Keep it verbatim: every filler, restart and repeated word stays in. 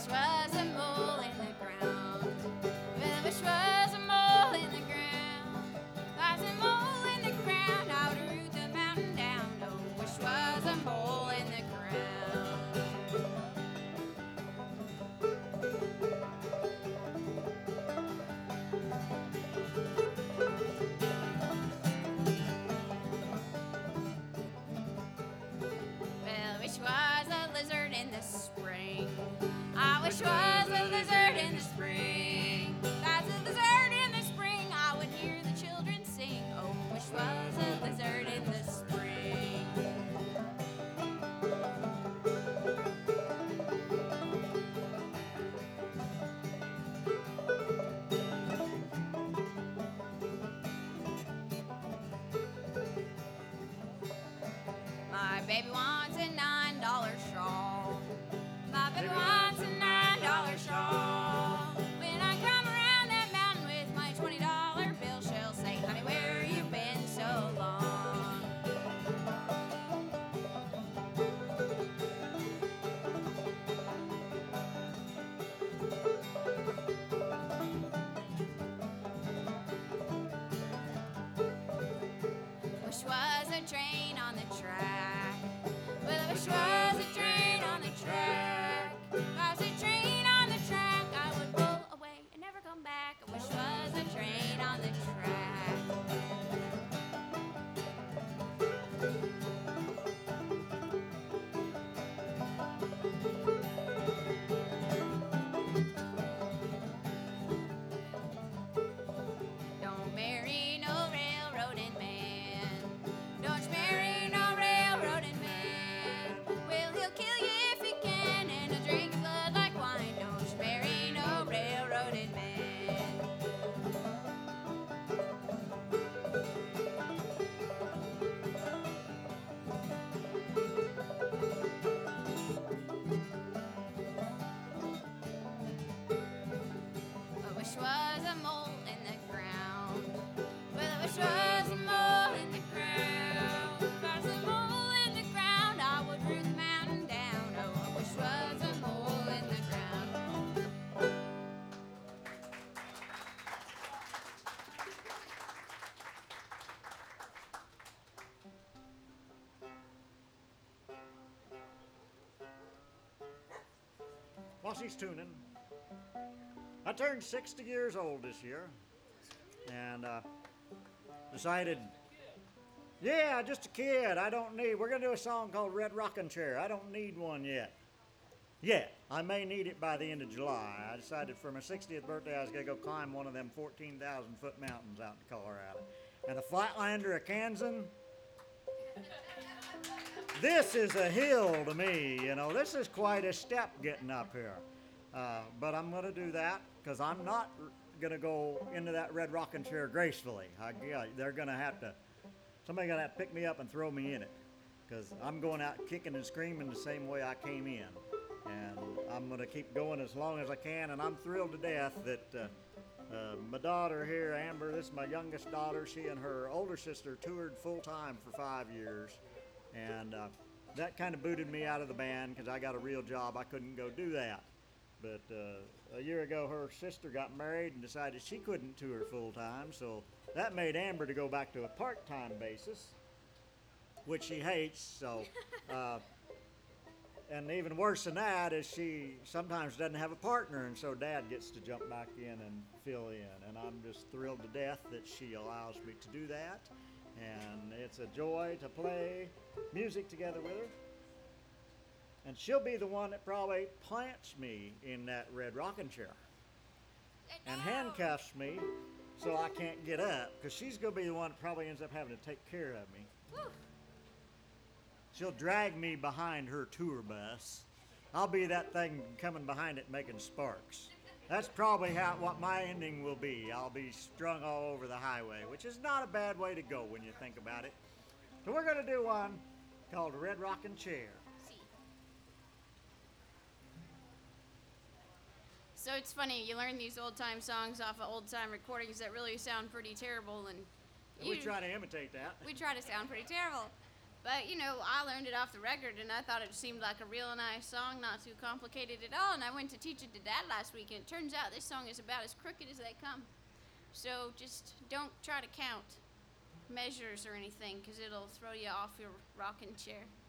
wish was a mole in the ground. Well, I wish was a mole in the ground. If I was a mole in the ground, I would root the mountain down. Oh, wish was a mole in the ground. Well, I wish was a lizard in the spring. I wish was a lizard in the spring. If I was a lizard in the spring, I would hear the children sing. Oh, wish was a lizard in the spring. My baby wants a nine dollar shawl. My baby wants a nine dollar shawl. When I come around that mountain with my twenty dollar bill, she'll say, honey, where you been so long? Wish was a train on the track. Well, I wish was a train on the track. If I was a train on the track, I would roll away and never come back. I wish was a train on the track. Don't marry no railroading man. Don't you marry no railroading man. Well, he'll kill you if he can, and he'll drink your blood like wine. Don't you marry no railroading man. I wish was a mole in the ground. Well, I wish was a mole in the ground. If I was a mole in the ground, I would root the mountain down. Oh, I wish was a mole in the ground. While she's tuning, I turned sixty years old this year and uh, decided, yeah, just a kid. I don't need, we're going to do a song called Red Rocking Chair. I don't need one yet. Yet. I may need it by the end of July. I decided for my sixtieth birthday I was going to go climb one of them fourteen thousand foot mountains out in Colorado. And the Flatlander of Kansan, this is a hill to me, you know. This is quite a step getting up here. Uh, but I'm going to do that because I'm not r- going to go into that red rocking chair gracefully. I, yeah, they're going to have to, somebody's going to have to pick me up and throw me in it because I'm going out kicking and screaming the same way I came in. And I'm going to keep going as long as I can. And I'm thrilled to death that uh, uh, my daughter here, Amber, this is my youngest daughter. She and her older sister toured full time for five years. And uh, that kind of booted me out of the band because I got a real job. I couldn't go do that. But uh, a year ago, her sister got married and decided she couldn't tour full time. So that made Amber to go back to a part-time basis, which she hates. So, uh, and even worse than that is she sometimes doesn't have a partner, and so Dad gets to jump back in and fill in. And I'm just thrilled to death that she allows me to do that. And it's a joy to play music together with her. And she'll be the one that probably plants me in that red rocking chair and handcuffs me so I can't get up because she's going to be the one that probably ends up having to take care of me. Whew. She'll drag me behind her tour bus. I'll be that thing coming behind it making sparks. That's probably how what my ending will be. I'll be strung all over the highway, which is not a bad way to go when you think about it. So we're going to do one called Red Rocking Chair. So it's funny, you learn these old-time songs off of old-time recordings that really sound pretty terrible, and And we try to imitate that. we try to sound pretty terrible. But, you know, I learned it off the record, and I thought it seemed like a real nice song, not too complicated at all. And I went to teach it to Dad last week, and it turns out this song is about as crooked as they come. So just don't try to count measures or anything, because it'll throw you off your rocking chair.